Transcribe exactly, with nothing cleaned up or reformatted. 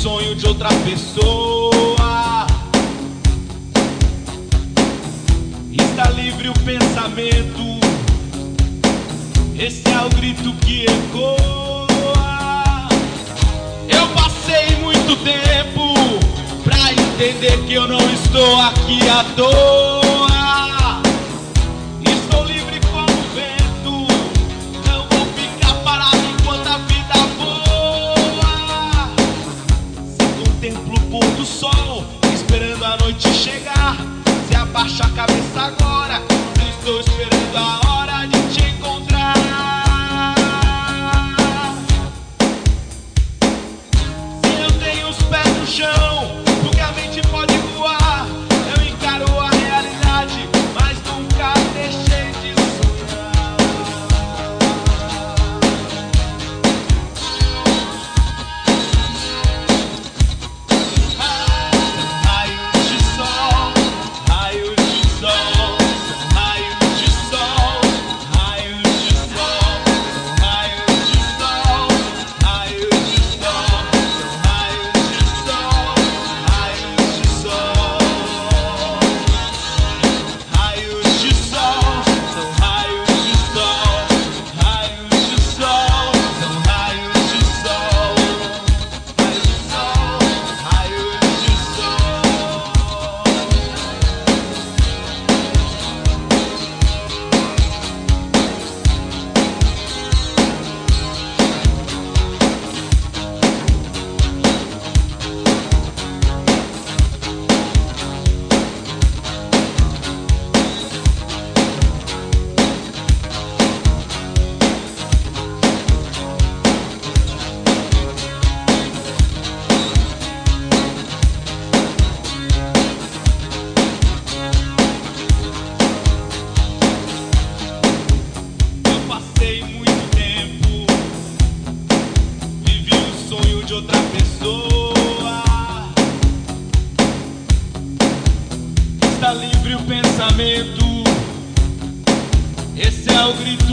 sonho de outra pessoa. Está livre o pensamento, esse é o grito que ecoa. Eu passei muito tempo pra entender que eu não estou aqui à toa. Estou livre como o vento, não vou ficar parado enquanto a vida voa. Se contemplo o pôr do sol, esperando a noite chegar. Se abaixa a cabeça agora, estou esperando a hora de te encontrar. Se eu tenho os pés no chão, porque a mente pode voar, eu encaro a realidade, mas nunca deixei de sonhar. Raios de sol, raios de sol, raios de sol, raios de sol, raios de sol, raios de sol, raios de sol, raios de sol, raios de sol, são raios de sol, raios de sol, são raios de sol, raios de sol, raios de sol. Eu passei muito tempo, vivi o sonho de outra pessoa. Está livre o pensamento, esse é o grito